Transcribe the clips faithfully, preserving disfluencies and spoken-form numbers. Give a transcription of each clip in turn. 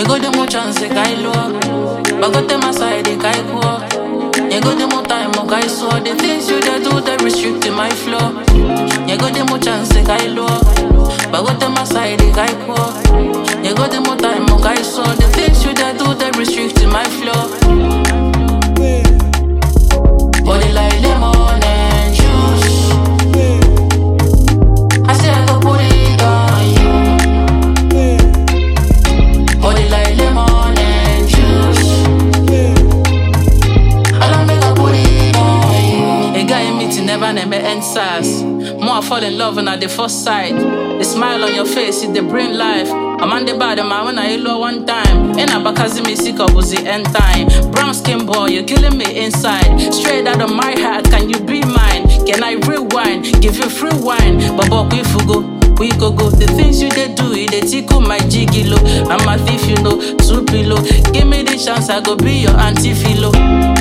You go the more chance, I low. But got them aside, I go. You go the more time, I saw the things you do, they restrict my flow. You go the more chance, I low. But got them aside, I go. You go the more time, I saw the things you do, they restrict my flow. Body like lemon and juice. I say I go put it on you. Body like lemon and juice. I don't make a put it on you. A guy in meeting never never end sass. More I fall in love and at the first sight. The smile on your face is the brain life. I'm on the bad, I'm when I low one time. And I'm because me sick of the end time. Brown skin boy, you're killing me inside. Straight out of my heart, can you be mine? Can I rewind? Give you free wine. But but we go, we go go. The things you they do, it they tickle my jiggy low. I'm a thief, you know, two pillow. Give me the chance, I go be your anti-philo.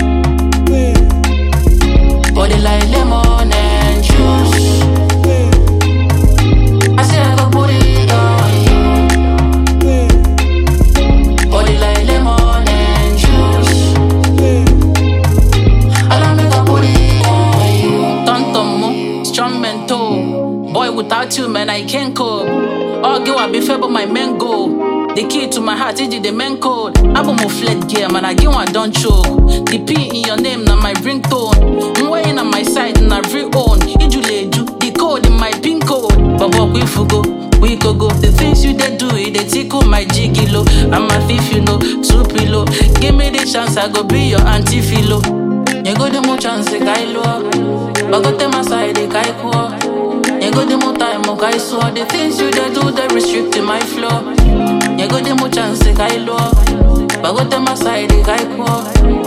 Body like lemon and juice. I say I go put it on you. Body like lemon and juice. I don't make a put it on you. Tontomo, strong mental. Boy, without you, man, I can't cope. All girl, I be fair, but my men go. The key to my heart is the main code. I'm a flat gear, man, I give one don't choke. The P in your name, now my ringtone. I'm weighing on my side, and I re-own. Ijuleju, the code in my pin code. But what we go, we go go. The things you they do, it they tickle my jiggy low. I'm a thief, you know, two pillow. Give me the chance, I go be your anti-philo. You go the more chance, I low. But got them aside, I go. You go the more time, I saw the things you they do, they restrict my flow. You go the more chance, I low. But got them aside, I go.